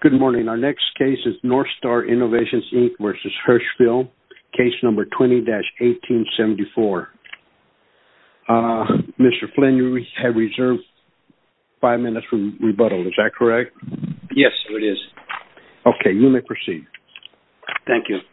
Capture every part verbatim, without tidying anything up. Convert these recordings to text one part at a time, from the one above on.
Good morning. Our next case is Northstar Innovations, Incorporated versus Hirschfeld, case number twenty dash eighteen seventy-four. Uh, Mister Flynn, you have reserved five minutes for rebuttal. Is that correct? Yes, sir, it is. Okay, you may proceed. Thank you.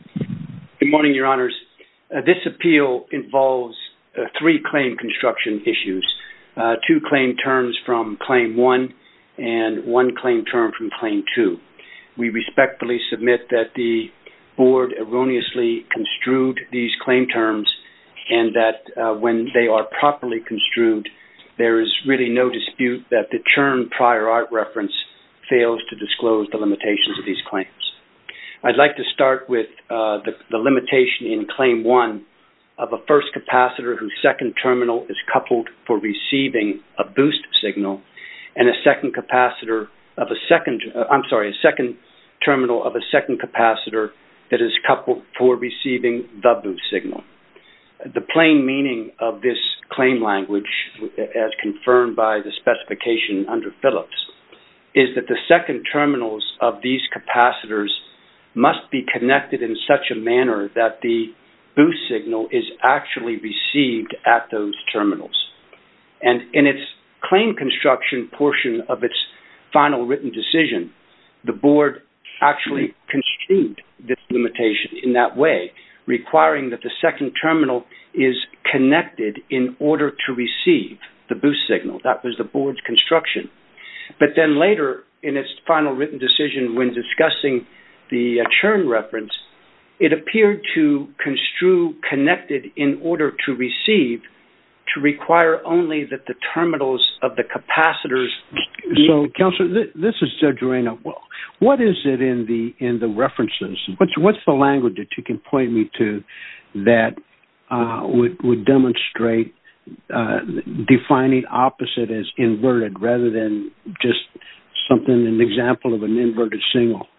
Good morning, Your Honors. Uh, this appeal involves uh, three claim construction issues, uh, two claim terms from Claim one and one claim term from Claim two. We respectfully submit that the Board erroneously construed these claim terms and that uh, when they are properly construed, there is really no dispute that the Churn prior art reference fails to disclose the limitations of these claims. I'd like to start with uh, the, the limitation in Claim one of a first capacitor whose second terminal is coupled for receiving a boost signal, and a second capacitor of a second, uh, I'm sorry, a second terminal of a second capacitor that is coupled for receiving the boost signal. The plain meaning of this claim language, as confirmed by the specification under Phillips, is that the second terminals of these capacitors must be connected in such a manner that the boost signal is actually received at those terminals. And in its claim construction portion of its final written decision, the Board actually construed this limitation in that way, requiring that the second terminal is connected in order to receive the boost signal. That was the Board's construction. But then later, in its final written decision, when discussing the uh, Churn reference, it appeared to construe connected in order to receive to require only that the terminals of the capacitors. So, Counselor, th- this is Judge Reyna. Well, what is it in the in the references? What's what's the language that you can point me to that uh, would would demonstrate uh, defining opposite as inverted rather than just something, an example of an inverted signal?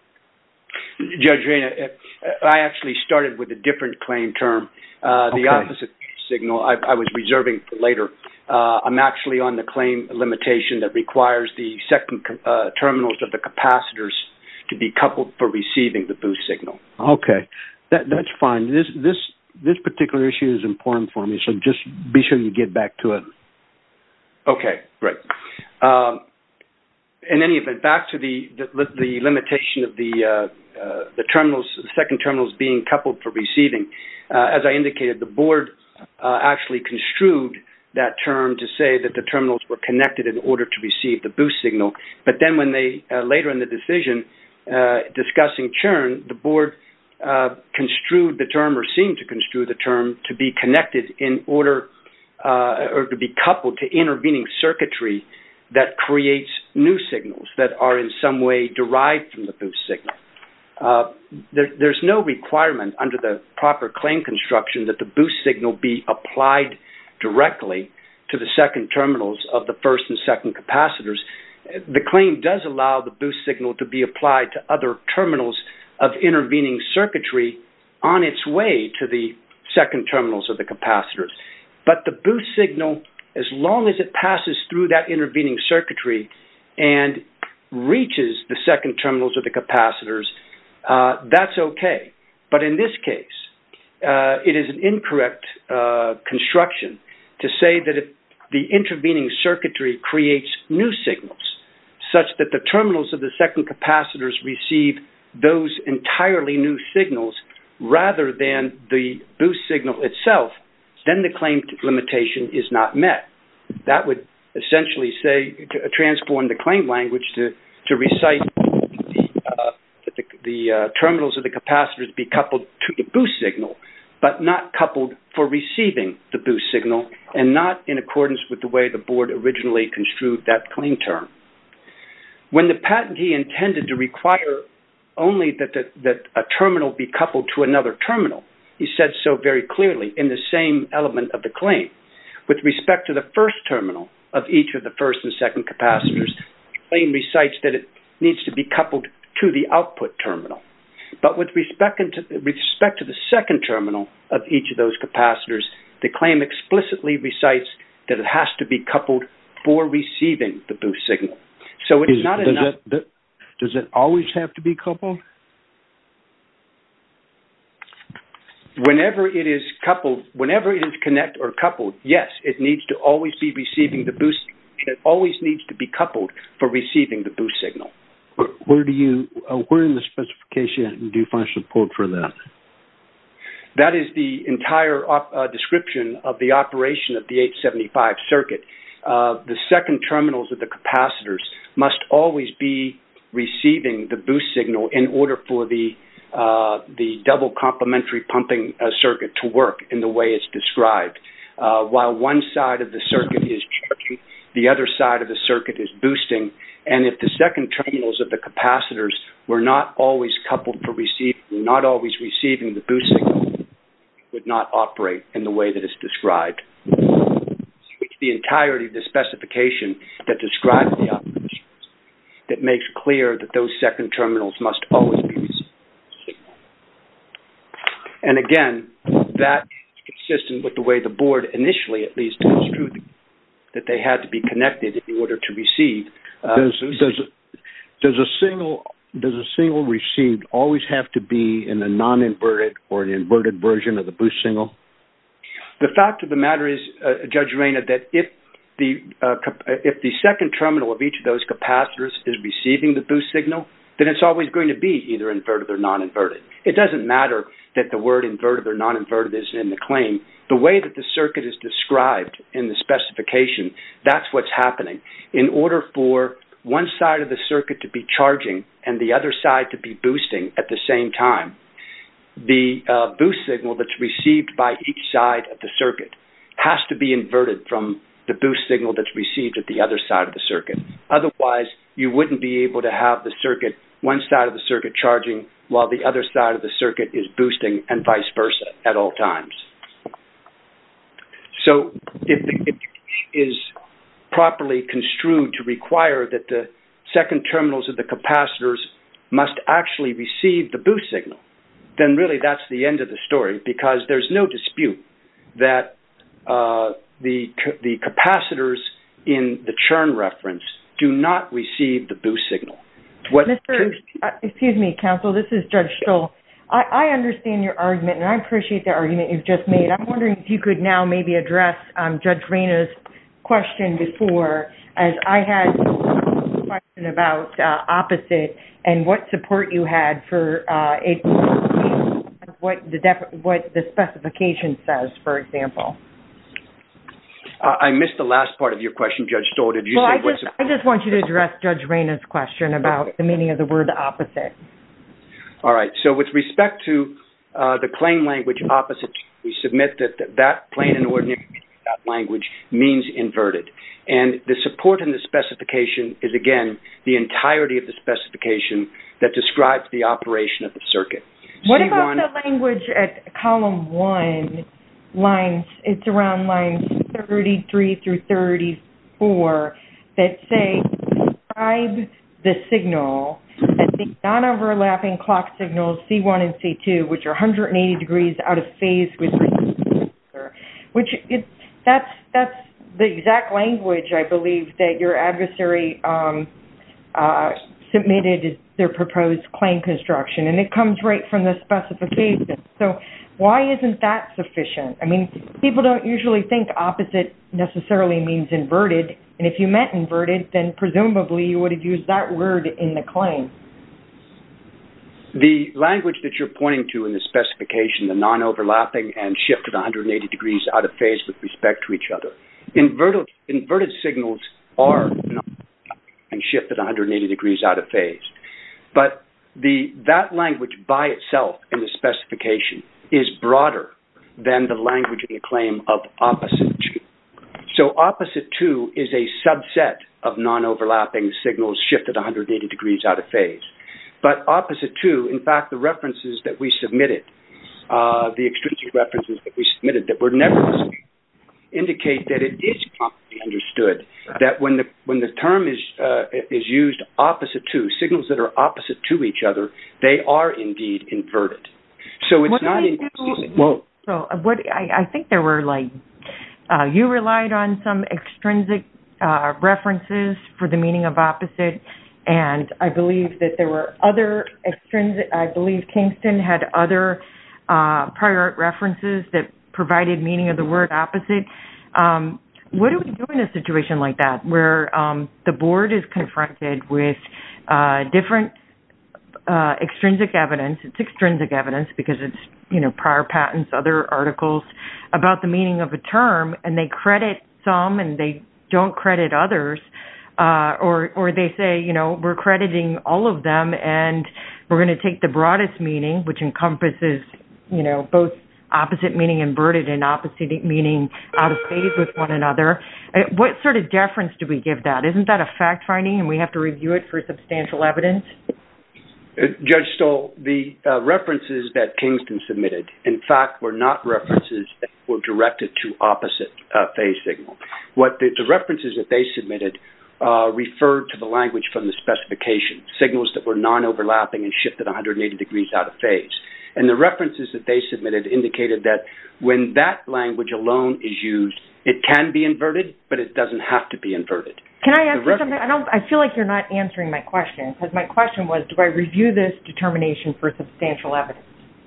Judge Reyna, I actually started with a different claim term. Uh, the okay. opposite signal I, I was reserving for later. Uh, I'm actually on the claim limitation that requires the second uh, terminals of the capacitors to be coupled for receiving the boost signal. Okay, that, that's fine. This this this particular issue is important for me, so just be sure you get back to it. Okay, great. Um, in any event, back to the the, the limitation of the uh, uh, the terminals, the second terminals being coupled for receiving. Uh, as I indicated, the Board Uh, actually construed that term to say that the terminals were connected in order to receive the boost signal. But then when they, uh, later in the decision, uh, discussing Churn, the Board uh, construed the term, or seemed to construe the term, to be connected in order, uh, or to be coupled to intervening circuitry that creates new signals that are in some way derived from the boost signal. Uh, there, there's no requirement under the proper claim construction that the boost signal be applied directly to the second terminals of the first and second capacitors. The claim does allow the boost signal to be applied to other terminals of intervening circuitry on its way to the second terminals of the capacitors. But the boost signal, as long as it passes through that intervening circuitry and reaches the second terminals of the capacitors, Uh, that's okay. But in this case, uh, it is an incorrect uh, construction to say that if the intervening circuitry creates new signals, such that the terminals of the second capacitors receive those entirely new signals rather than the boost signal itself, then the claim limitation is not met. That would essentially say, to transform the claim language to, to recite the uh, the, the uh, terminals of the capacitors be coupled to the boost signal, but not coupled for receiving the boost signal, and not in accordance with the way the Board originally construed that claim term. When the patentee intended to require only that, the, that a terminal be coupled to another terminal, he said so very clearly in the same element of the claim. With respect to the first terminal of each of the first and second capacitors, the claim recites that it needs to be coupled to the output terminal. But with respect to, with respect to the second terminal of each of those capacitors, the claim explicitly recites that it has to be coupled for receiving the boost signal. So it's Is, not does enough. That, does it always have to be coupled? Whenever it is coupled, whenever it is connect or coupled, yes, it needs to always be receiving the boost. It always needs to be coupled for receiving the boost signal. Where, where do you, uh, where in the specification do you find support for that? That is the entire op, uh, description of the operation of the eight seventy-five circuit. Uh, the second terminals of the capacitors must always be receiving the boost signal in order for the uh, the double complementary pumping uh, circuit to work in the way it's described. Uh, while one side of the circuit is charging, the other side of the circuit is boosting, and if the second terminals of the capacitors were not always coupled for receiving, not always receiving the boost signal, it would not operate in the way that it's described. It's the entirety of the specification that describes the operation that makes clear that those second terminals must always be receiving the signal. And again, that is consistent with the way the board initially, at least, construed that they had to be connected in order to receive. Uh, does, does, does a single does a single received always have to be in a non-inverted or an inverted version of the boost signal? The fact of the matter is, uh, Judge Reyna, that if the uh, if the second terminal of each of those capacitors is receiving the boost signal, then it's always going to be either inverted or non-inverted. It doesn't matter that the word inverted or non-inverted isn't in the claim. The way that the circuit is described in the specification, that's what's happening. In order for one side of the circuit to be charging and the other side to be boosting at the same time, the uh, boost signal that's received by each side of the circuit has to be inverted from the boost signal that's received at the other side of the circuit. Otherwise, you wouldn't be able to have the circuit, one side of the circuit charging while the other side of the circuit is boosting and vice versa at all times. So if the, if the claim is properly construed to require that the second terminals of the capacitors must actually receive the boost signal, then really that's the end of the story, because there's no dispute that uh, the the capacitors in the churn reference do not receive the boost signal. What Mister Uh, excuse me, counsel, this is Judge Stoll. I, I understand your argument, and I appreciate the argument you've just made. I'm wondering if you could now maybe address um, Judge Reyna's question before, as I had a question about uh, opposite and what support you had for uh, it, what the def- what the specification says, for example. Uh, I missed the last part of your question, Judge Stoll. Did you well, say I what's just, I just want you to address Judge Reyna's question about okay. the meaning of the word opposite. All right. So with respect to uh, the claim language opposite, we submit that that, that plain and ordinary that language means inverted. And the support in the specification is, again, the entirety of the specification that describes the operation of the circuit. What C one, about the language at column one, lines, it's around lines thirty-three through thirty-four, that say, describe the signal as the non-overlapping clock signals C one and C two, which are one hundred eighty degrees out of phase with the receiver, which it, that's, that's the exact language, I believe, that your adversary um, uh, submitted as their proposed claim construction, and it comes right from the specification. So why isn't that sufficient? I mean, people don't usually think opposite necessarily means inverted, and if you meant inverted, then presumably you would have used that word in the claim. The language that you're pointing to in the specification, the non-overlapping and shifted one hundred eighty degrees out of phase with respect to each other, inverted, inverted signals are non-overlapping and shifted one hundred eighty degrees out of phase. But the that language by itself in the specification is broader than the language in the claim of opposite to. So opposite to is a subset of non-overlapping signals shifted one hundred eighty degrees out of phase. But opposite to, in fact, the references that we submitted, uh, the extrinsic references that we submitted that were never disputed, indicate that it is commonly understood that when the when the term is uh, is used opposite to, signals that are opposite to each other, they are indeed inverted. So it's what not in. Well, so what I, I think there were like uh, you relied on some extrinsic uh, references for the meaning of opposite, And I believe that there were other extrinsic, I believe Kingston had other uh, prior art references that provided meaning of the word opposite. Um, what do we do in a situation like that where um, the board is confronted with uh, different uh, extrinsic evidence? It's extrinsic evidence because it's, you know, prior patents, other articles about the meaning of a term, and they credit some and they don't credit others. Uh, or, or they say, you know, we're crediting all of them and we're going to take the broadest meaning, which encompasses, you know, both opposite meaning inverted and opposite meaning out of phase with one another. Uh, what sort of deference do we give that? Isn't that a fact finding and we have to review it for substantial evidence? Uh, Judge Stoll, the uh, references that Kingston submitted, in fact, were not references that were directed to opposite uh, phase signal. What the, the references that they submitted Uh, referred to the language from the specification, signals that were non-overlapping and shifted one hundred eighty degrees out of phase. And the references that they submitted indicated that when that language alone is used, it can be inverted, but it doesn't have to be inverted. Can I ask you something? I don't. I feel like you're not answering my question, because my question was, do I review this determination for substantial evidence?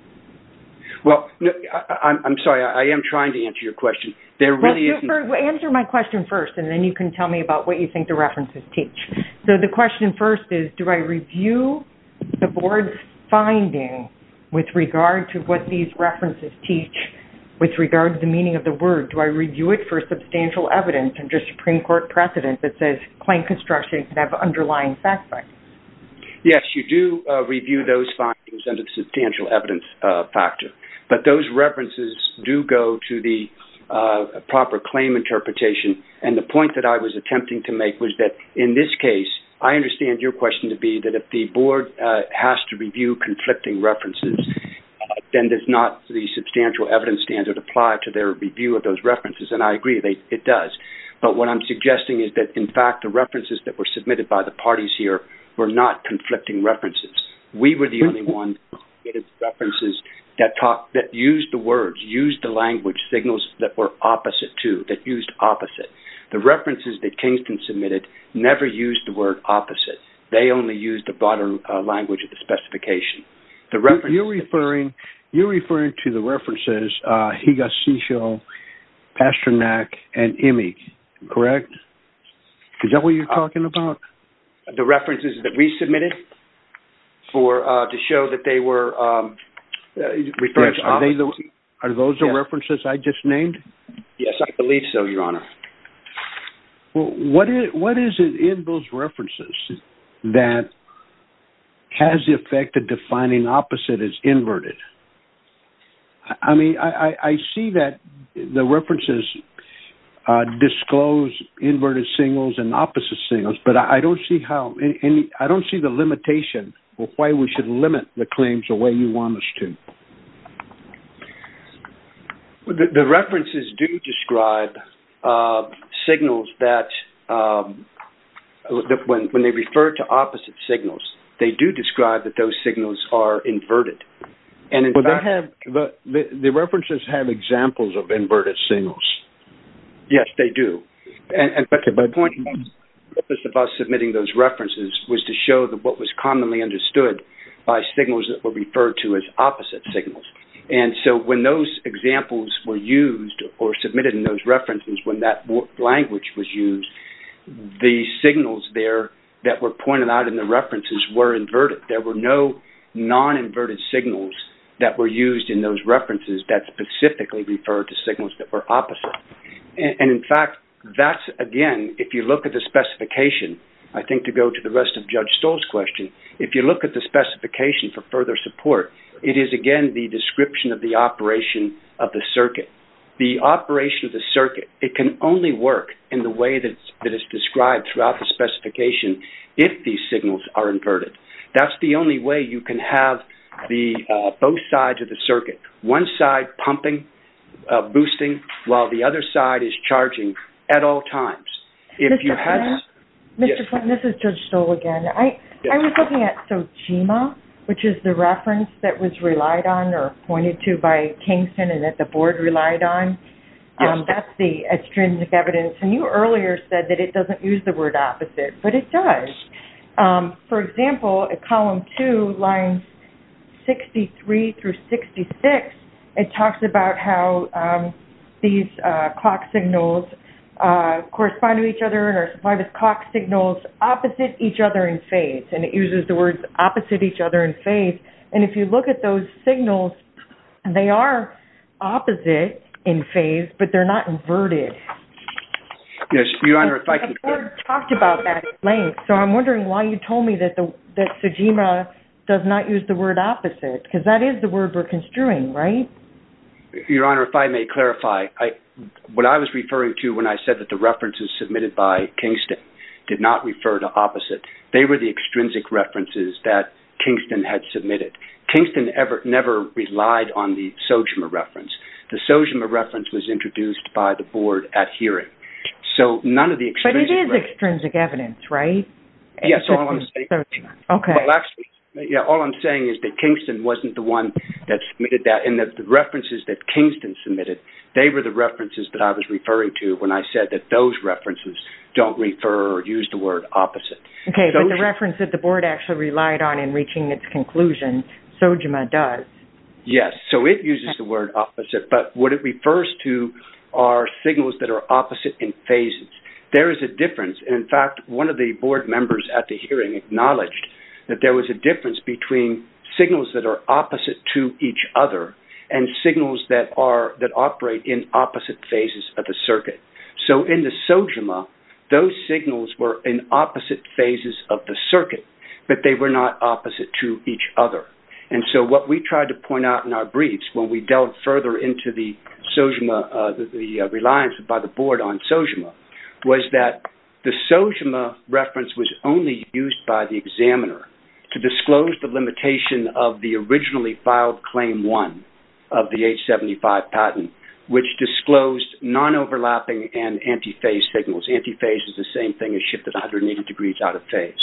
Well, no, I, I'm, I'm sorry. I, I am trying to answer your question. There really well, isn't. For, well, answer my question first, and then you can tell me about what you think the references teach. So the question first is, do I review the board's finding with regard to what these references teach, with regard to the meaning of the word? Do I review it for substantial evidence under Supreme Court precedent that says claim construction can have underlying fact findings? Yes, you do uh, review those findings under the substantial evidence uh, factor. But those references do go to the uh, proper claim interpretation. And the point that I was attempting to make was that in this case, I understand your question to be that if the board uh, has to review conflicting references, uh, then does not the substantial evidence standard apply to their review of those references? And I agree, they, it does. But what I'm suggesting is that, in fact, the references that were submitted by the parties here were not conflicting references. We were the only ones that submitted references that talk, that used the words, used the language, signals that were opposite to, that used opposite. The references that Kingston submitted never used the word opposite. They only used the broader uh, language of the specification. The references you're referring, you're referring to the references uh, Higashio, Pasternak, and Imig, correct? Is that what you're talking about? Uh, the references that we submitted for uh, to show that they were. Um, Uh, referring yes, to are, they the, are those the yes. references I just named? Yes, I believe so, Your Honor. Well, what is, what is it in those references that has the effect of defining opposite as inverted? I mean, I, I, I see that the references uh, disclose inverted signals and opposite signals, but I, I don't see how any. I don't see the limitation. Or why we should limit the claims the way you want us to. The, the references do describe uh, signals that, um, that when, when they refer to opposite signals, they do describe that those signals are inverted. And in well, fact, they have the, the the references have examples of inverted signals. Yes, they do. And, and but okay, the but, point. The purpose of us submitting those references was to show that what was commonly understood by signals that were referred to as opposite signals. And so when those examples were used or submitted in those references, when that language was used, the signals there that were pointed out in the references were inverted. There were no non-inverted signals that were used in those references that specifically referred to signals that were opposite. And, and in fact, that's, again, if you look at the specification, I think to go to the rest of Judge Stoll's question, if you look at the specification for further support, it is, again, the description of the operation of the circuit. The operation of the circuit, it can only work in the way that it's, that it's described throughout the specification if these signals are inverted. That's the only way you can have the uh, both sides of the circuit, one side pumping, uh, boosting, while the other side is charging at all times. If Mister you had, Flynn, Mister Yes. Flynn, this is Judge Stoll again. I yes. I was looking at Sojima, which is the reference that was relied on or pointed to by Kingston and that the board relied on. Yes. Um, that's the extrinsic evidence. And you earlier said that it doesn't use the word opposite, but it does. Um, for example, at column two, lines sixty-three through sixty-six, it talks about how um, these uh, clock signals uh, correspond to each other and are supplied with clock signals opposite each other in phase. And it uses the words opposite each other in phase. And if you look at those signals, they are opposite in phase, but they're not inverted. Yes, Your Honor, if I could... could... The board talked about that at length, so I'm wondering why you told me that the that Sojima does not use the word opposite, because that is the word we're construing, right? Your Honor, if I may clarify, I, what I was referring to when I said that the references submitted by Kingston did not refer to opposite. They were the extrinsic references that Kingston had submitted. Kingston ever never relied on the Sojima reference. The Sojima reference was introduced by the board at hearing. So none of the extrinsic... But it is extrinsic evidence, right? Yes, all I'm saying... Okay. Well, actually, yeah, all I'm saying is that Kingston wasn't the one that submitted that, and that the references that Kingston submitted, they were the references that I was referring to when I said that those references don't refer or use the word opposite. Okay, Sojima, but the reference that the board actually relied on in reaching its conclusion, Sojima does. Yes, so it uses the word opposite, but what it refers to are signals that are opposite in phases. There is a difference, and in fact, one of the board members at the hearing acknowledged that there was a difference between signals that are opposite to each other and signals that are that operate in opposite phases of the circuit. So in the Sojima, those signals were in opposite phases of the circuit, but they were not opposite to each other. And so what we tried to point out in our briefs when we delved further into the Sojima, uh, the, the uh, reliance by the board on Sojima, was that the Sojima reference was only used by the examiner to disclose the limitation of the originally filed Claim one of the H seventy-five patent, which disclosed non-overlapping and anti-phase signals. Anti-phase is the same thing as shifted one hundred eighty degrees out of phase.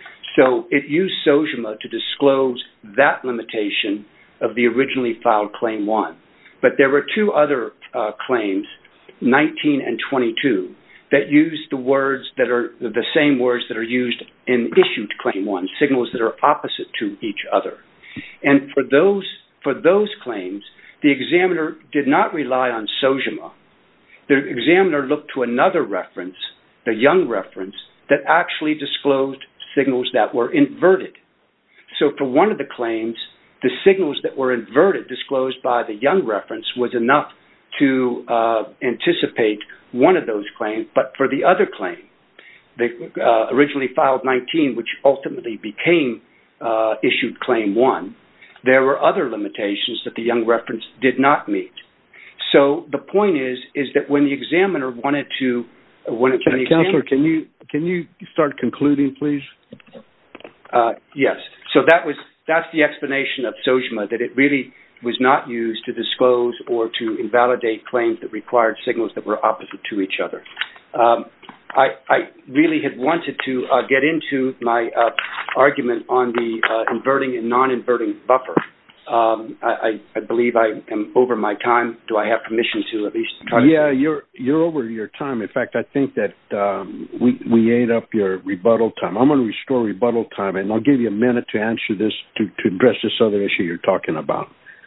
So it used Sojima to disclose that limitation of the originally filed Claim one. But there were two other uh, claims, nineteen and twenty-two, that use the words that are the same words that are used in issued Claim one, signals that are opposite to each other. And for those for those claims, the examiner did not rely on Sojima. The examiner looked to another reference, the Young reference, that actually disclosed signals that were inverted. So for one of the claims, the signals that were inverted disclosed by the Young reference was enough to uh, anticipate one of those claims, but for the other claim, the uh, originally filed nineteen, which ultimately became uh, issued Claim one, there were other limitations that the Young reference did not meet. So the point is, is that when the examiner wanted to, when it, when the Counselor, can you can you start concluding, please? Uh, yes. So that was that's the explanation of Sojima, that it really was not used to disclose or to invalidate claims that required signals that were opposite to each other. Um, I, I really had wanted to uh, get into my uh, argument on the uh, inverting and non-inverting buffer. Um, I, I believe I am over my time. Do I have permission to at least try to... Yeah, you're you're over your time. In fact, I think that um, we, we ate up your rebuttal time. I'm going to restore rebuttal time, and I'll give you a minute to answer this, to, to address this other issue you're talking about.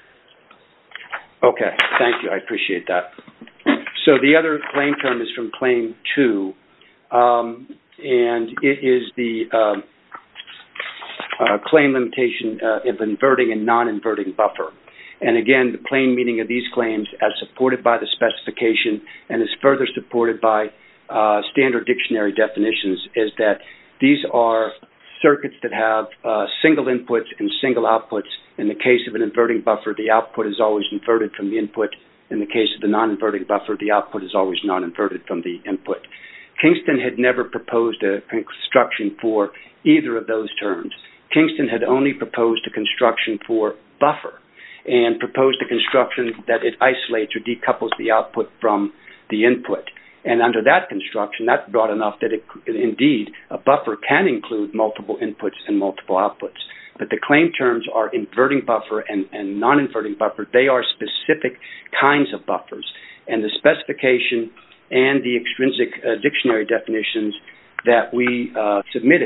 Okay, thank you. I appreciate that. So the other claim term is from Claim two, um, and it is the uh, uh, claim limitation uh, of inverting and non-inverting buffer. And again, the plain meaning of these claims, as supported by the specification and is further supported by uh, standard dictionary definitions, is that these are circuits that have uh, single inputs and single outputs. In the case of an inverting buffer, the output is always inverted from the input. In the case of the non-inverting buffer, the output is always non-inverted from the input. Kingston had never proposed a construction for either of those terms. Kingston had only proposed a construction for buffer and proposed a construction that it isolates or decouples the output from the input. And under that construction, that brought enough that it, indeed a buffer can include multiple inputs and multiple outputs. But the claim terms are inverting buffer and, and non-inverting buffer. They are specific kinds of buffers. And the specification and the extrinsic uh, dictionary definitions that we uh, submitted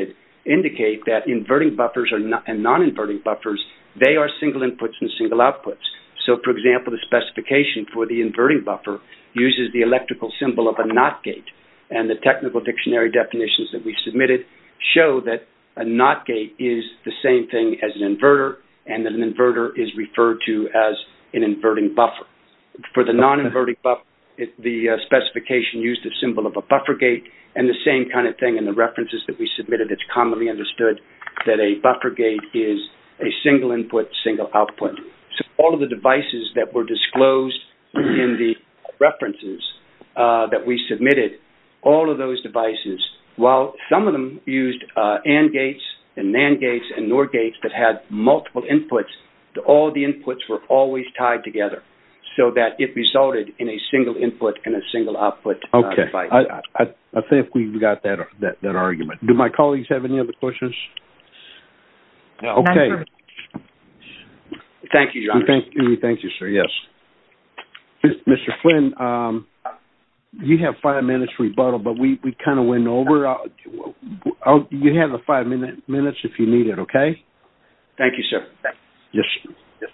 indicate that inverting buffers are not, and non-inverting buffers, they are single inputs and single outputs. So, for example, the specification for the inverting buffer uses the electrical symbol of a NOT gate, and the technical dictionary definitions that we submitted show that a NOT gate is the same thing as an inverter, and that an inverter is referred to as an inverting buffer. For the non-inverting buffer, it, the uh, specification used the symbol of a buffer gate, and the same kind of thing in the references that we submitted. It's commonly understood that a buffer gate is a single input, single output. So all of the devices that were disclosed in the references uh, that we submitted, all of those devices, while some of them used uh, AND gates and NAND gates and NOR gates that had multiple inputs, all the inputs were always tied together so that it resulted in a single input and a single output uh, okay. device. I, I, I think we got that, that that argument. Do my colleagues have any other questions? No. Okay. Thank you, Your Honor. We thank, we thank you, sir. Yes. Mister Flynn, um, you have five minutes rebuttal, but we, we kind of went over. I'll, I'll, you have the five minute, minutes if you need it, okay? Thank you, sir. Yes. yes.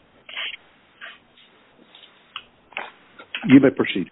You may proceed.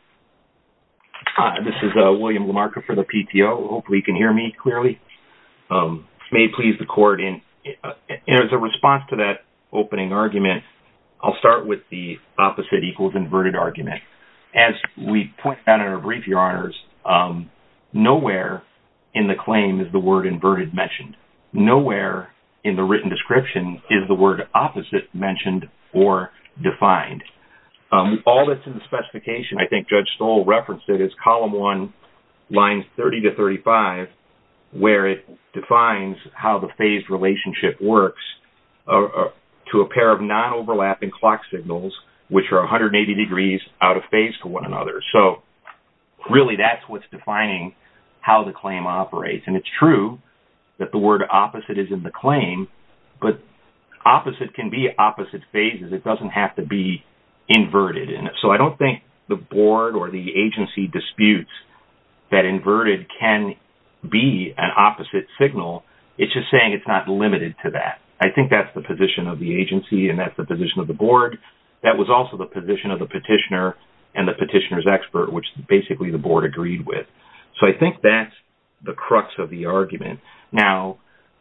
Hi, this is uh, William Lamarca for the P T O. Hopefully you can hear me clearly. Um, may it please the court. In, uh, as a response to that opening argument, I'll start with the opposite equals inverted argument. As we pointed out in our brief, Your Honors, um, nowhere in the claim is the word inverted mentioned. Nowhere in the written description is the word opposite mentioned or defined. Um, all that's in the specification, I think Judge Stoll referenced it, is column one, lines thirty to thirty-five, where it defines how the phased relationship works uh, uh, to a pair of non-overlapping clock signals, which are one hundred eighty degrees out of phase to one another. So really that's what's defining how the claim operates. And it's true that the word opposite is in the claim, but opposite can be opposite phases. It doesn't have to be inverted. And so I don't think the board or the agency disputes that inverted can be an opposite signal. It's just saying it's not limited to that. I think that's the position of the agency, and that's the position of the board. That was also the position of the petitioner and the petitioner's expert, which basically the board agreed with. So I think that's the crux of the argument. Now,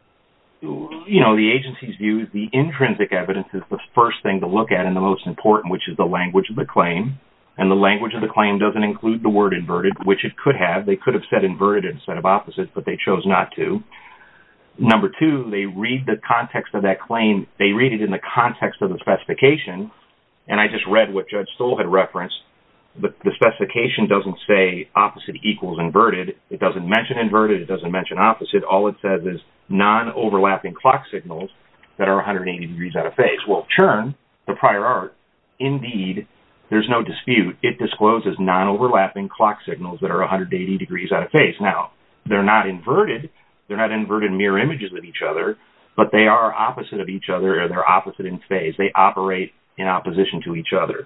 you know, the agency's view is the intrinsic evidence is the first thing to look at and the most important, which is the language of the claim. And the language of the claim doesn't include the word inverted, which it could have. They could have said inverted instead of opposite, but they chose not to. Number two, they read the context of that claim. They read it in the context of the specification. And I just read what Judge Stoll had referenced. The, the specification doesn't say opposite equals inverted. It doesn't mention inverted. It doesn't mention opposite. All it says is non-overlapping clock signals that are one hundred eighty degrees out of phase. Well, Churn, the prior art, indeed, there's no dispute. It discloses non-overlapping clock signals that are one hundred eighty degrees out of phase. Now, they're not inverted. They're not inverted mirror images of each other, but they are opposite of each other, or they're opposite in phase. They operate in opposition to each other.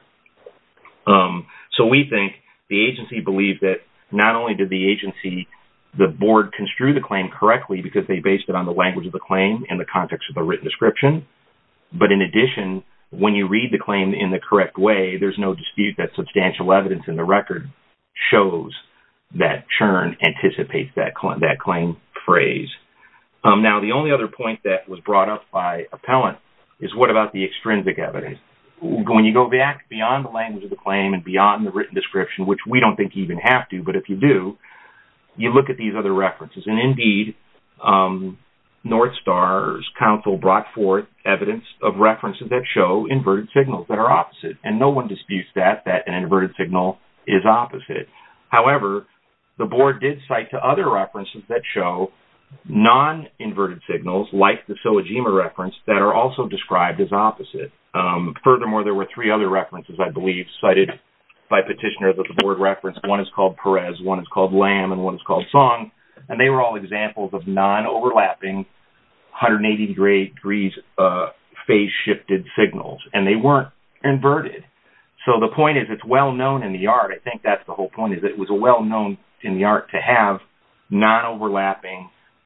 Um, so we think the agency believed that not only did the agency, the board construe the claim correctly because they based it on the language of the claim in the context of the written description, but in addition, when you read the claim in the correct way, there's no dispute that substantial evidence in the record shows that Churn anticipates that, cl- that claim phrase. Um, now, the only other point that was brought up by appellant is what about the extrinsic evidence? When you go back beyond the language of the claim and beyond the written description, which we don't think you even have to, but if you do, you look at these other references. And indeed, um, North Star's counsel brought forth evidence of references that show inverted signals that are opposite. And no one disputes that, that an inverted signal is opposite. However, the board did cite to other references that show non-inverted signals, like the Sojima reference, that are also described as opposite. Um, furthermore, there were three other references, I believe, cited by petitioner that the board referenced. One is called Perez, one is called Lamb, and one is called Song. And they were all examples of non-overlapping one hundred eighty degrees uh, phase-shifted signals, and they weren't inverted. So the point is, it's well known in the art. I think that's the whole point, is that it was well known in the art to have non-overlapping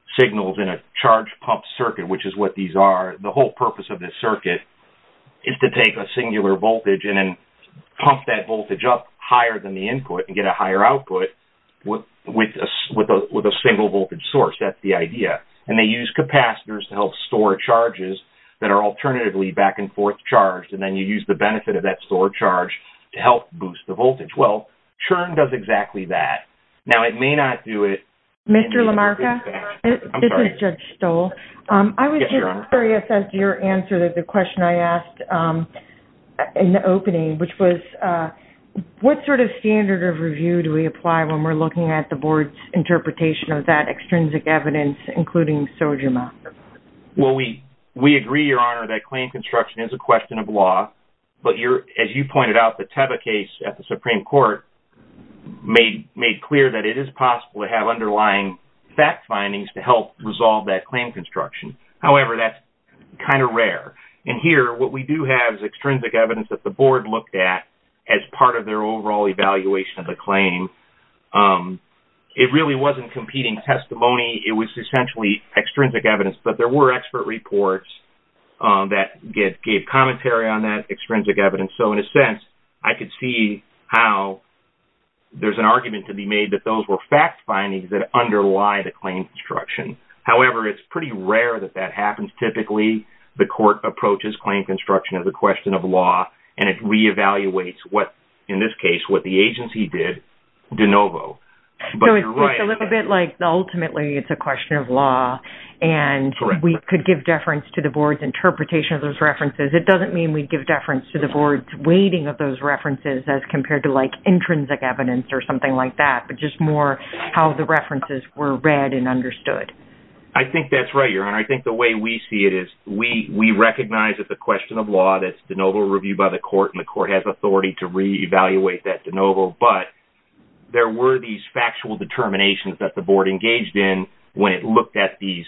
signals in a charge pump circuit, which is what these are. The whole purpose of this circuit is to take a singular voltage and then pump that voltage up higher than the input and get a higher output with with a, with a, with a single voltage source. That's the idea. And they use capacitors to help store charges that are alternatively back and forth charged, and then you use the benefit of that stored charge to help boost the voltage. Well, Churn does exactly that. Now, it may not do it. Mister LaMarca, this sorry. is Judge Stoll. Um, I was yes, just curious as to your answer to the question I asked um, in the opening, which was, uh, what sort of standard of review do we apply when we're looking at the board's interpretation of that extrinsic evidence, including Sojima? Well, we we agree, Your Honor, that claim construction is a question of law, but you're, as you pointed out, the Teva case at the Supreme Court made made clear that it is possible to have underlying fact findings to help resolve that claim construction. However, that's kind of rare. And here, what we do have is extrinsic evidence that the board looked at as part of their overall evaluation of the claim. Um, it really wasn't competing testimony. It was essentially extrinsic evidence, but there were expert reports um, that get, gave commentary on that extrinsic evidence. So in a sense, I could see how there's an argument to be made that those were fact findings that underlie the claim construction. However, it's pretty rare that that happens. Typically, the court approaches claim construction as a question of law, and it reevaluates what, in this case, what the agency did de novo. But so it's, you're right. It's a little bit like ultimately it's a question of law, and Correct. we could give deference to the board's interpretation of those references. It doesn't mean we'd give deference to the board's weighting of those references as compared to like intrinsic evidence or something like that, but just more how the references were read and understood. I think that's right, Your Honor. I think the way we see it is we, we recognize it's a question of law that's de novo reviewed by the court, and the court has authority to reevaluate that de novo, but there were these factual determinations that the board engaged in when it looked at these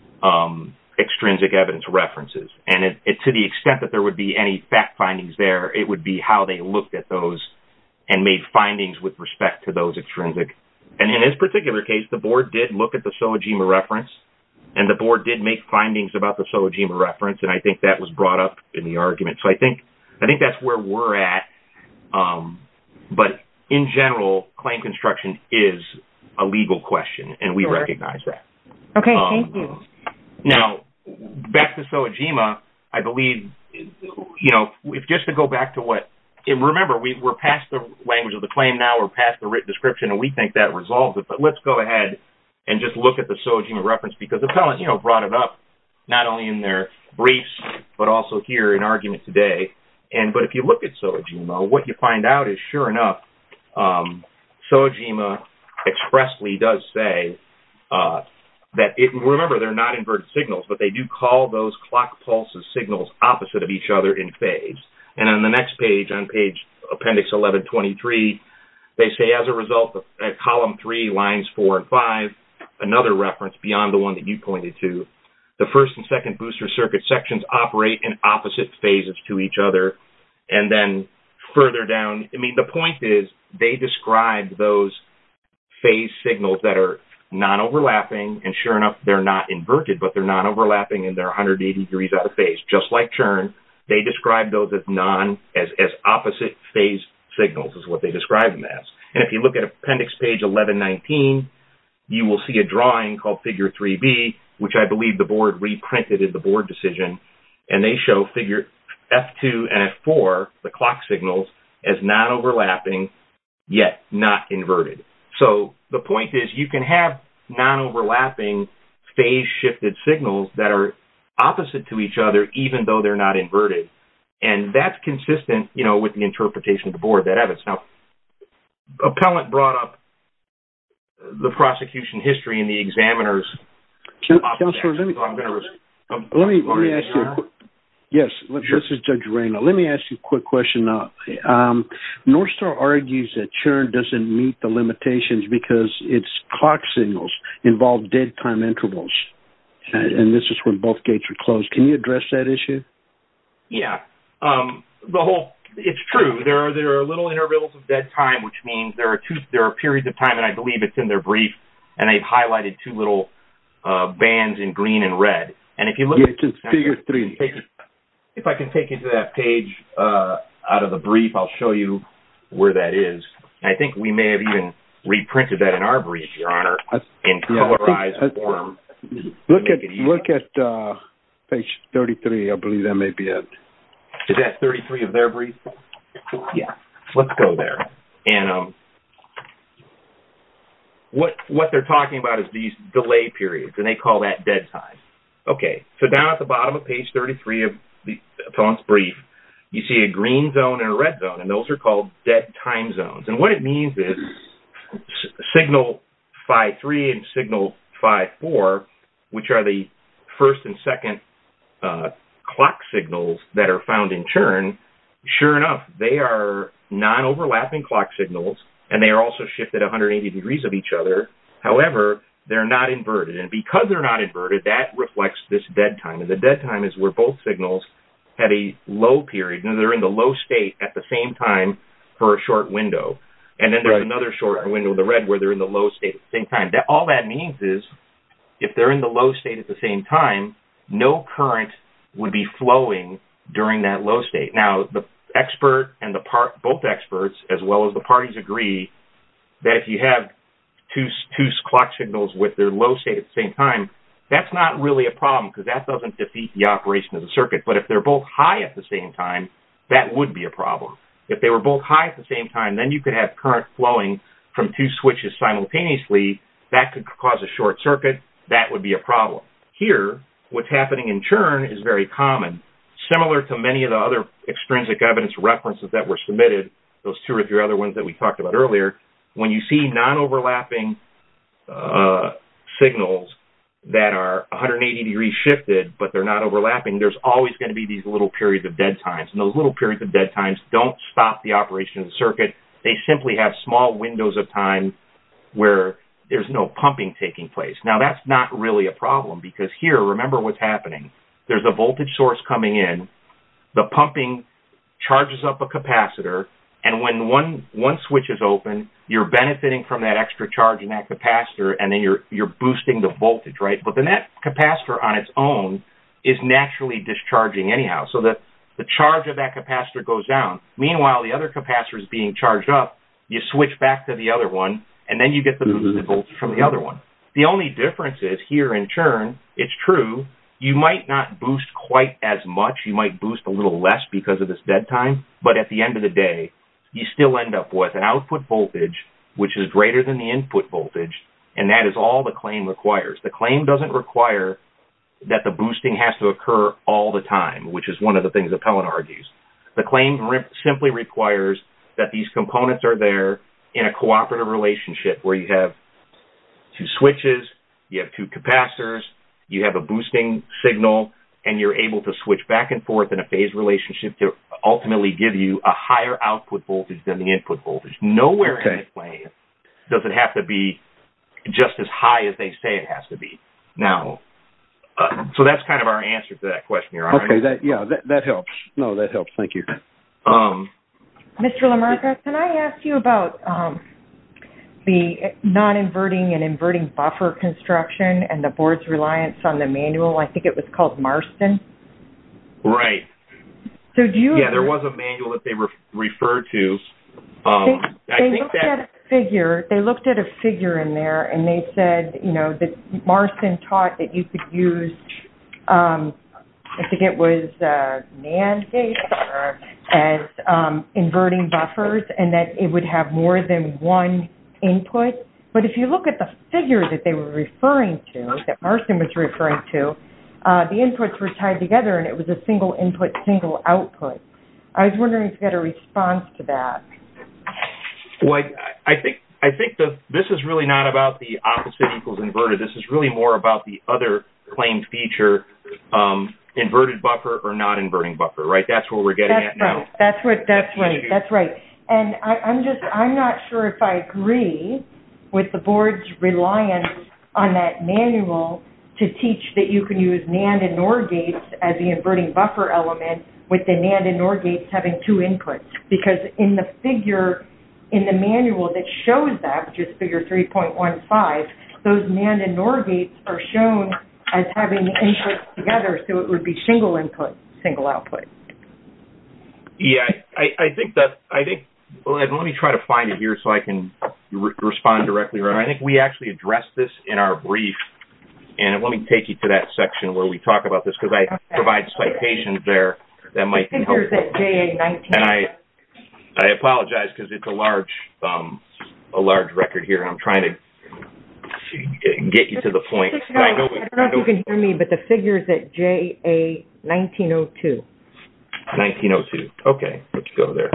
um, extrinsic evidence references. And it, it, to the extent that there would be any fact findings there, it would be how they looked at those and made findings with respect to those extrinsic. And in this particular case, the board did look at the Sojima reference, and the board did make findings about the Sojima reference, and I think that was brought up in the argument. So I think I think that's where we're at. Um, but in general, claim construction is a legal question, and we sure. recognize that. Okay, um, thank you. Now, back to Sojima, I believe, you know, if just to go back to what, and remember, we, we're past the language of the claim now, we're past the written description, and we think that resolves it, but let's go ahead and just look at the Sojima reference, because the appellant, you know, brought it up not only in their briefs, but also here in argument today. And but if you look at Sojima, what you find out is, sure enough, um, Sojima expressly does say uh, that it, remember, they're not inverted signals, but they do call those clock pulses signals opposite of each other in phase. And on the next page, on page appendix eleven twenty-three, they say, as a result of at column three, lines four and five, another reference beyond the one that you pointed to, the first and second booster circuit sections operate in opposite phases to each other. And then further down, I mean, the point is they described those phase signals that are non-overlapping, and sure enough, they're not inverted, but they're non-overlapping and they're one hundred eighty degrees out of phase. Just like Churn, they describe those as non, as, as opposite phase signals is what they describe them as. And if you look at appendix page eleven nineteen, you will see a drawing called figure three B, which I believe the board reprinted in the board decision, and they show figure F two and F four, the clock signals, as non-overlapping, yet not inverted. So the point is you can have non-overlapping phase-shifted signals that are opposite to each other even though they're not inverted. And that's consistent, you know, with the interpretation of the board, that evidence. Now, appellant brought up the prosecution history and the examiner's Counselor, let me, so I'm going to res- I'm, let me, I'm let me ask you a quick, yes, let, sure. This is Judge Reyna. Let me ask you a quick question. Uh, um, Northstar argues that Churn doesn't meet the limitations because its clock signals involve dead time intervals, uh, and this is when both gates are closed. Can you address that issue? Yeah. Um, the whole, it's true. There are there are little intervals of dead time, which means there are two there are periods of time, and I believe it's in their brief, and they've highlighted two little uh, bands in green and red. And if you look yeah, at just figure three. If I can take you to that page uh, out of the brief, I'll show you where that is. I think we may have even reprinted that in our brief, Your Honor, in colorized yeah, think, form. Look at look at uh, page thirty-three. I believe that may be it. Is that thirty-three of their brief? Yeah. Let's go there. And um, what what they're talking about is these delay periods, and they call that dead time. Okay. So down at the bottom of page thirty-three of the appellant's brief, you see a green zone and a red zone, and those are called dead time zones. And what it means is s- signal five three and signal five four, which are the first and second uh, clock signals that are found in churn, sure enough, they are non-overlapping clock signals, and they are also shifted one hundred eighty degrees of each other. However, they're not inverted. And because they're not inverted, that reflects this dead time. And the dead time is where both signals have a low period, and they're in the low state at the same time for a short window. And then there's right. another short window, the red, where they're in the low state at the same time. That, all that means is if they're in the low state at the same time, no current would be flowing during that low state. Now, the expert and the part, both experts, as well as the parties, agree that if you have two two clock signals with their low state at the same time, that's not really a problem because that doesn't defeat the operation of the circuit. But if they're both high at the same time, that would be a problem. If they were both high at the same time, then you could have current flowing from two switches simultaneously. That could cause a short circuit. That would be a problem. Here, what's happening in churn is very common. Similar to many of the other extrinsic evidence references that were submitted, those two or three other ones that we talked about earlier, when you see non-overlapping uh, signals that are one hundred eighty degrees shifted, but they're not overlapping, there's always going to be these little periods of dead times. And those little periods of dead times don't stop the operation of the circuit. They simply have small windows of time where there's no pumping taking place. Now, that's not really a problem because here, remember what's happening. There's a voltage source coming in. The pumping charges up a capacitor, and when one one switch is open, you're benefiting from that extra charge in that capacitor, and then you're you're boosting the voltage, right? But then that capacitor on its own is naturally discharging anyhow. So the, the charge of that capacitor goes down. Meanwhile, the other capacitor is being charged up. You switch back to the other one, and then you get the boosted voltage from the other one. The only difference is here in churn, it's true, you might not boost quite as much. You might boost a little less because of this dead time, but at the end of the day, you still end up with an output voltage which is greater than the input voltage, and that is all the claim requires. The claim doesn't require that the boosting has to occur all the time, which is one of the things appellant argues. The claim re- simply requires that these components are there in a cooperative relationship where you have two switches, you have two capacitors, you have a boosting signal, and you're able to switch back and forth in a phase relationship to ultimately give you a higher output voltage than the input voltage. Nowhere okay. in the claim does it have to be just as high as they say it has to be. Now, uh, so that's kind of our answer to that question, Your Honor. Okay, that, yeah, that, that helps. No, that helps. Thank you. Um, Mister Lamarca, can I ask you about um, the non-inverting and inverting buffer construction and the board's reliance on the manual? I think it was called Marston. Right. So do you? Yeah, there was a manual that they re- referred to. Um, they I they think looked that, at a figure. They looked at a figure in there, and they said, you know, that Marston taught that you could use, um, I think it was uh, NAND gates or as um, inverting buffers, and that it would have more than one input. But if you look at the figure that they were referring to, that Marston was referring to, uh, the inputs were tied together, and it was a single input, single output. I was wondering if you had a response to that. Well, I, I think I think the, this is really not about the opposite equals inverted. This is really more about the other claimed feature, um, inverted buffer or not inverting buffer, right? That's where we're getting that's at right. now. That's what. That's, that's right. Issue. That's right. And I, I'm just, I'm not sure if I agree with the board's reliance on that manual to teach that you can use NAND and NOR gates as the inverting buffer element with the NAND and NOR gates having two inputs. Because in the figure in the manual that shows that, which is figure three point one five, those NAND and NOR gates are shown as having the inputs together, so it would be single input, single output. Yeah, I, I think that, I think, well, let me try to find it here so I can re- respond directly. I think we actually addressed this in our brief, and let me take you to that section where we talk about this, because I okay. provide citations there that might be helpful. At J A nineteen. And I, I apologize because it's a large, um, a large record here, and I'm trying to get you to the point. No, I, know, I don't know I know, if you can hear me, but the figure's at J A nineteen oh two. nineteen oh two. Okay, let's go there.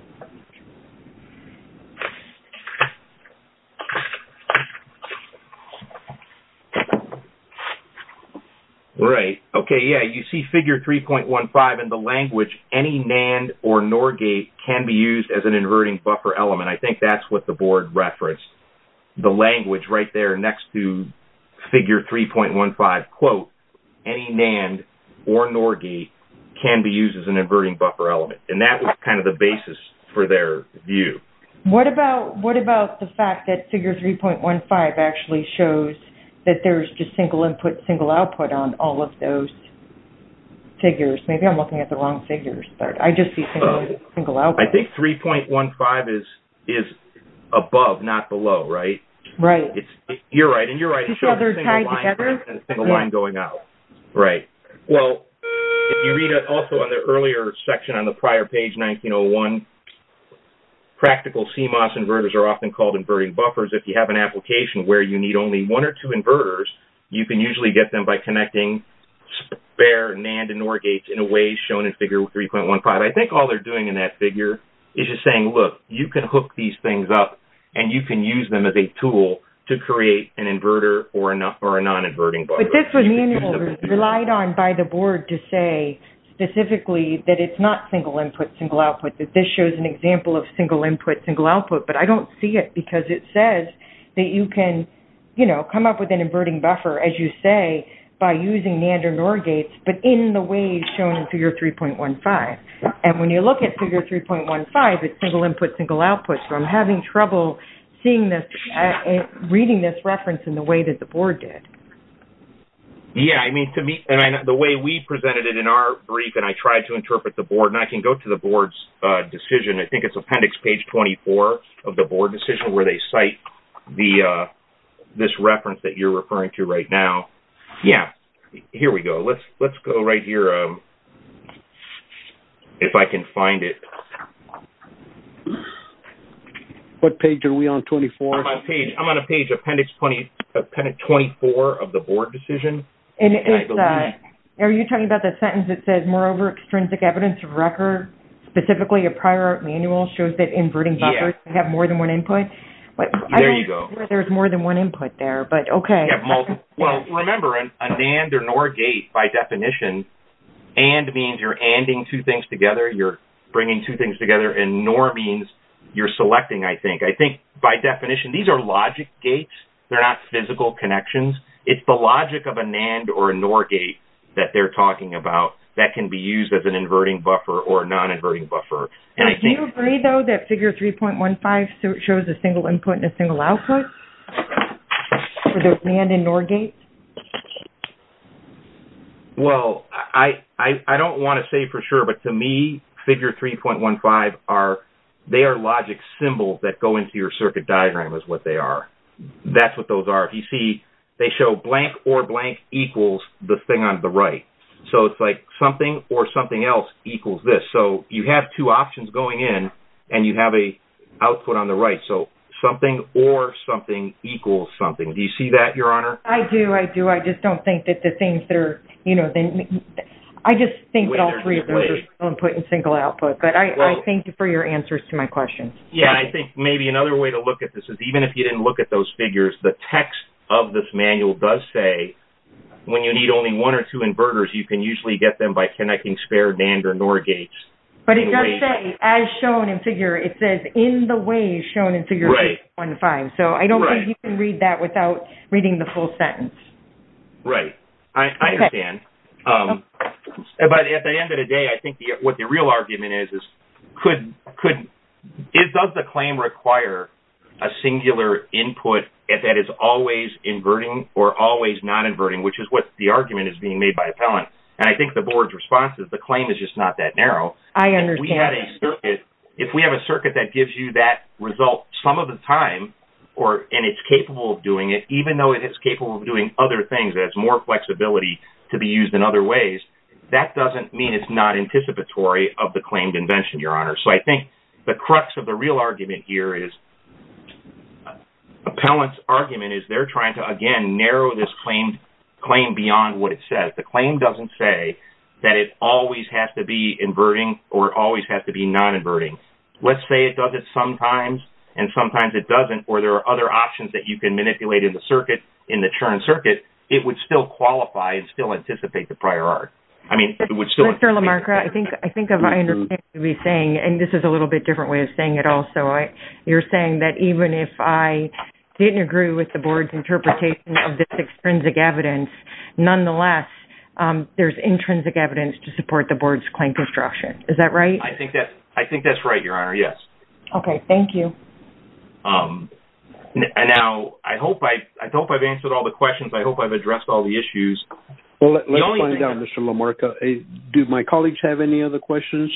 Right. Okay, yeah, you see figure three point one five in the language, any NAND or NOR gate can be used as an inverting buffer element. I think that's what the board referenced. The language right there next to figure three point one five, quote, any NAND or NOR gate can be used as an inverting buffer element. And that was kind of the basis for their view. What about what about the fact that figure three point one five actually shows that there's just single input, single output on all of those figures? Maybe I'm looking at the wrong figures, but I just see single, uh, single output. I think three point one five is is above, not below, right? Right. It's it, you're right, and you're right. It shows a single line and a single yeah. line going out. Right. Well, if you read it also on the earlier section on the prior page, nineteen oh one, practical C MOS inverters are often called inverting buffers. If you have an application where you need only one or two inverters, you can usually get them by connecting spare NAND and NOR gates in a way shown in figure three point one five. I think all they're doing in that figure is just saying, look, you can hook these things up and you can use them as a tool to create an inverter or a, non- or a non-inverting buffer. But this was manual relied on by the board to say specifically that it's not single input, single output, that this shows an example of single input, single output, but I don't see it because it says that you can, you know, come up with an inverting buffer, as you say, by using NAND or NOR gates, but in the ways shown in figure three point one five. And when you look at figure three point one five, it's single input, single output, so I'm having trouble seeing this, uh, reading this reference in the way that the board did. Yeah, I mean, to me, and I, the way we presented it in our brief, and I tried to interpret the board, and I can go to the board's uh, decision. I think it's appendix page twenty-four of the board decision where they cite the uh, this reference that you're referring to right now. Yeah, here we go. Let's let's go right here. Um, if I can find it. What page are we on? twenty-four. I'm on page. I'm on a page appendix twenty, appendix twenty-four of the board decision. And, and it's, uh, are you talking about the sentence that says, moreover, extrinsic evidence of record, specifically a prior art manual, shows that inverting buffers yeah. have more than one input? But there you go. There's more than one input there, but okay. Yeah, multiple, well, remember, an, a NAND or NOR gate, by definition, AND means you're ANDing two things together, you're bringing two things together, and NOR means you're selecting, I think. I think, by definition, these are logic gates. They're not physical connections. It's the logic of a NAND or a NOR gate that they're talking about that can be used as an inverting buffer or a non-inverting buffer. And so I think, do you agree, though, that figure three point one five shows a single input and a single output for those NAND and NOR gates? Well, I, I, I don't want to say for sure, but to me, figure three point one five are, they are logic symbols that go into your circuit diagram is what they are. That's what those are. If you see, they show blank or blank equals the thing on the right. So it's like something or something else equals this. So you have two options going in, and you have a output on the right. So something or something equals something. Do you see that, Your Honor? I do, I do. I just don't think that the things that are, you know, then I just think that all three of those are single input and single output. But I, well, I thank you for your answers to my questions. Yeah, I think maybe another way to look at this is even if you didn't look at those figures, the text of this manual does say when you need only one or two inverters, you can usually get them by connecting spare NAND or NOR gates. But it does say, as shown in figure, it says in the ways shown in figure right. two point one five. So I don't right. think you can read that without reading the full sentence. Right. I, I okay. understand. Um, but at the end of the day, I think the, what the real argument is, is could could is, does the claim require a singular input that is always inverting or always non-inverting, which is what the argument is being made by appellant. And I think the board's response is the claim is just not that narrow. I understand. If we had a circuit, if we have a circuit that gives you that result some of the time, or and it's capable of doing it, even though it is capable of doing other things, it has more flexibility to be used in other ways, that doesn't mean it's not anticipatory of the claimed invention, Your Honor. So I think the crux of the real argument here is appellant's argument is they're trying to, again, narrow this claim claim beyond what it says. The claim doesn't say that it always has to be inverting or always has to be non-inverting. Let's say it does it sometimes and sometimes it doesn't, or there are other options that you can manipulate in the circuit, in the churn circuit, it would still qualify and still anticipate the prior art. I mean, it would still... Mister LaMarca, I think I think if I understand what you're saying, and this is a little bit different way of saying it also, I, you're saying that even if I didn't agree with the board's interpretation of this extrinsic evidence, nonetheless, um, there's intrinsic evidence to support the board's claim construction. Is that right? I think that's, I think that's right, Your Honor, yes. Okay, thank you. Um, and now, I hope, I, I hope I've answered all the questions. I hope I've addressed all the issues. Well, let, let's find out, that, Mister LaMarca. Hey, do my colleagues have any other questions?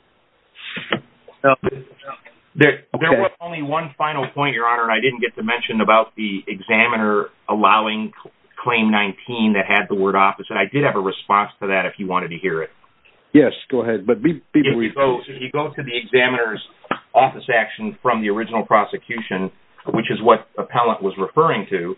No. There, okay. there was only one final point, Your Honor, and I didn't get to mention about the examiner allowing Claim nineteen that had the word opposite. I did have a response to that if you wanted to hear it. Yes, go ahead, but be, be if brief. You go, if you go to the examiner's office action from the original prosecution, which is what appellant was referring to,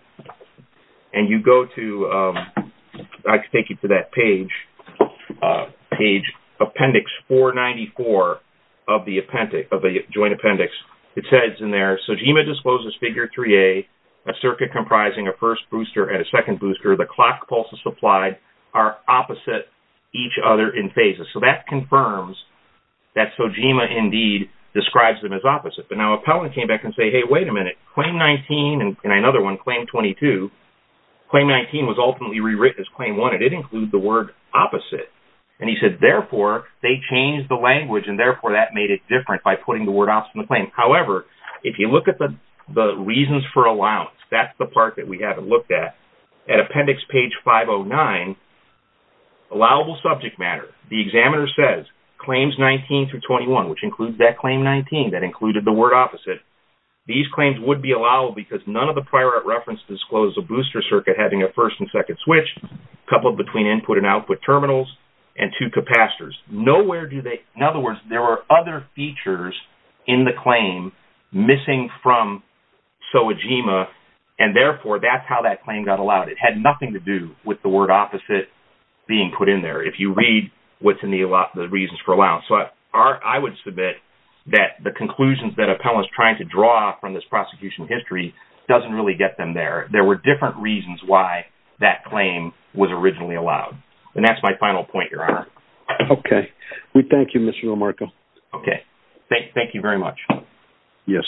and you go to, um, I can take you to that page, uh, page appendix four ninety-four of the appendix, of the joint appendix. It says in there, Sojima discloses figure three A, a circuit comprising a first booster and a second booster. The clock pulses supplied are opposite each other in phases. So that confirms that Sojima indeed describes them as opposite. But now appellant came back and say, hey, wait a minute, Claim nineteen and, and another one, Claim twenty-two, Claim nineteen was ultimately rewritten as Claim one. It did include the word opposite. And he said, therefore, they changed the language, and therefore that made it different by putting the word opposite in the claim. However, if you look at the, the reasons for allowance, that's the part that we haven't looked at. At appendix page five oh nine, allowable subject matter, the examiner says, Claims nineteen through twenty-one, which includes that Claim nineteen that included the word opposite, these claims would be allowable because none of the prior art reference disclosed a booster circuit having a first and second switch coupled between input and output terminals and two capacitors. Nowhere do they, in other words, there were other features in the claim missing from Sojima, and therefore that's how that claim got allowed. It had nothing to do with the word opposite being put in there, if you read what's in the, the reasons for allowance. So I, our, I would submit that the conclusions that appellant's trying to draw from this prosecution history doesn't really get them there. There were different reasons why that claim was originally allowed. And that's my final point, Your Honor. Okay. We thank you, Mister LaMarca. Okay. Thank, thank you very much. Yes.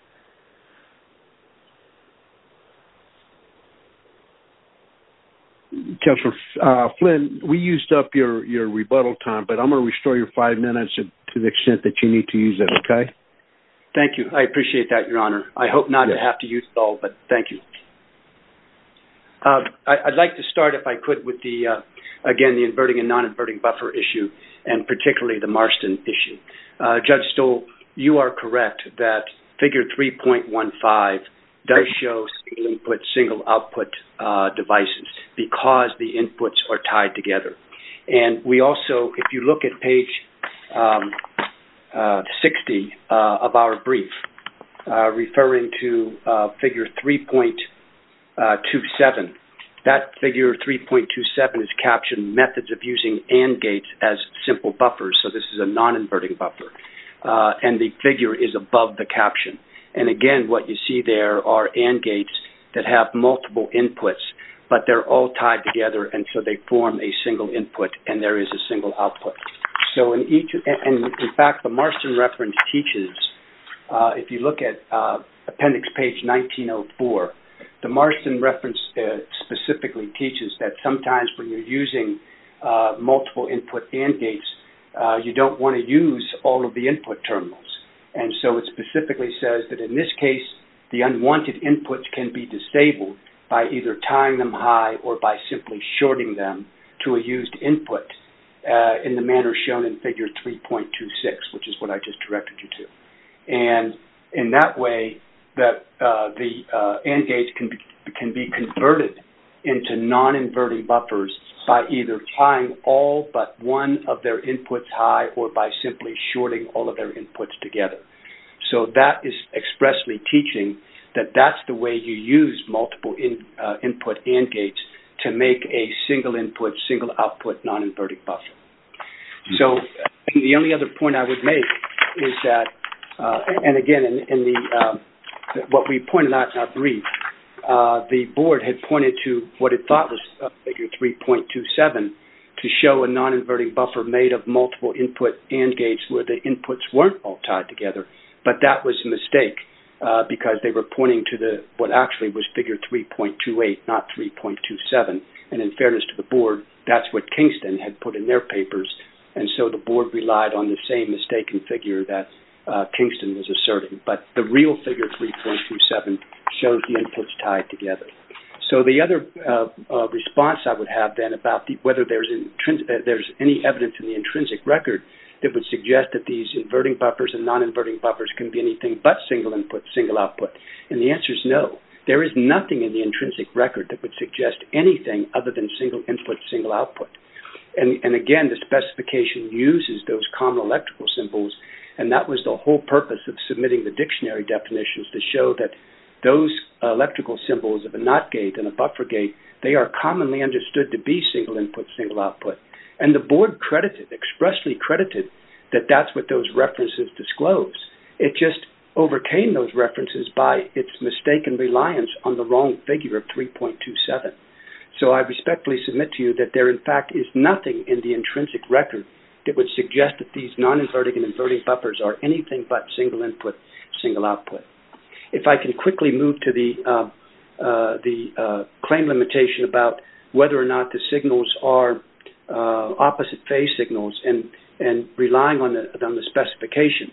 Counselor uh, Flynn, we used up your, your rebuttal time, but I'm going to restore your five minutes to the extent that you need to use it, okay? Thank you. I appreciate that, Your Honor. I hope not yes. to have to use it all, but thank you. Uh, I, I'd like to start, if I could, with the, uh, again, the inverting and non-inverting buffer issue, and particularly the Marston issue. Uh, Judge Stoll, you are correct that figure three point one five does show single input, single output uh, devices because the inputs are tied together. And we also, if you look at page um, uh, sixty uh, of our brief, uh, referring to uh, figure three point two seven, that figure three point two seven is captioned methods of using AND gates as simple buffers. So this is a non-inverting buffer. Uh, and the figure is above the caption. And again, what you see there are AND gates that have multiple inputs, but they're all tied together, and so they form a single input, and there is a single output. So in each, and in fact, the Marston reference teaches, uh, if you look at uh, appendix page nineteen oh four, the Marston reference uh, specifically teaches that sometimes when you're using uh, multiple input AND gates, uh, you don't want to use all of the input terminals. And so it specifically says that in this case, the unwanted inputs can be disabled by either tying them high or by simply shorting them to a used input uh, in the manner shown in figure three point two six, which is what I just directed you to. And in that way, that uh, the uh, AND gates can be, can be converted into non-inverting buffers by either tying all but one of their inputs high or by simply shorting all of their inputs together. So that is expressly teaching that that's the way you use multiple in, uh, input AND gates to make a single input, single output non-inverting buffer. So the only other point I would make is that, uh, and again, in, in the uh, what we pointed out in our brief, uh, the board had pointed to what it thought was uh, figure three point two seven to show a non-inverting buffer made of multiple input AND gates where the inputs weren't all tied together. But that was a mistake uh, because they were pointing to the what actually was figure three point two eight, not three point two seven. And in fairness to the board, that's what Kingston had put in their papers. And so the board relied on the same mistaken figure that uh, Kingston was asserting. But the real figure three point two seven shows the inputs tied together. So the other uh, uh, response I would have then about the, whether there's, intrins- uh, there's any evidence in the intrinsic record that would suggest that these inverting buffers and non-inverting buffers can be anything but single input, single output. And the answer is no. There is nothing in the intrinsic record that would suggest anything other than single input, single output. And, and again, the specification uses those common electrical symbols, and that was the whole purpose of submitting the dictionary definitions to show that those uh, electrical symbols of a NOT gate and a buffer gate, they are commonly understood to be single input, single output. And the board credited, expressly credited, that that's what those references disclose. It just overcame those references by its mistaken reliance on the wrong figure of three point two seven. So I respectfully submit to you that there, in fact, is nothing in the intrinsic record that would suggest that these non-inverting and inverting buffers are anything but single input, single output. If I can quickly move to the uh, uh, the uh, claim limitation about whether or not the signals are uh, opposite phase signals and, and relying on the, on the specification.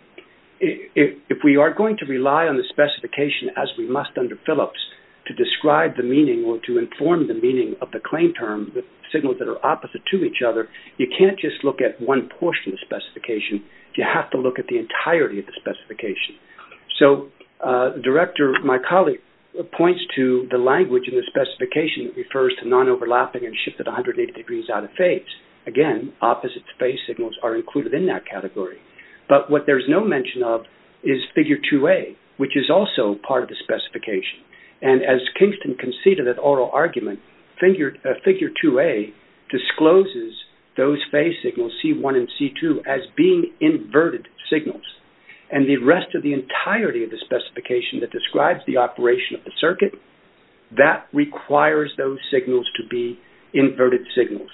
If, if we are going to rely on the specification, as we must under Phillips, to describe the meaning or to inform the meaning of the claim term, the signals that are opposite to each other, you can't just look at one portion of the specification. You have to look at the entirety of the specification. So uh, the director, my colleague, points to the language in the specification that refers to non-overlapping and shifted one hundred eighty degrees out of phase. Again, opposite phase signals are included in that category. But what there's no mention of is figure two A, which is also part of the specification. And as Kingston conceded at oral argument, figure, uh, figure two A discloses those phase signals, C one and C two, as being inverted signals. And the rest of the entirety of the specification that describes the operation of the circuit, that requires those signals to be inverted signals.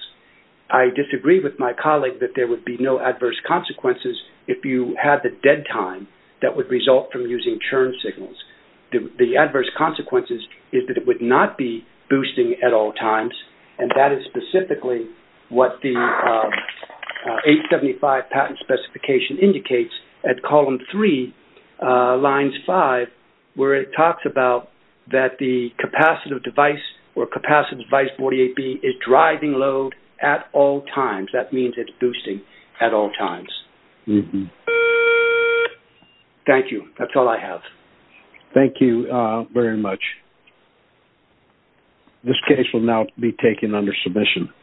I disagree with my colleague that there would be no adverse consequences if you had the dead time that would result from using churn signals. The, the adverse consequences is that it would not be boosting at all times, and that is specifically what the uh, uh, eight seventy-five patent specification indicates at column three, uh, lines five, where it talks about that the capacitive device or capacitive device forty-eight B is driving load at all times. That means it's boosting at all times. Mm-hmm. Thank you. That's all I have. Thank you uh, very much. This case will now be taken under submission.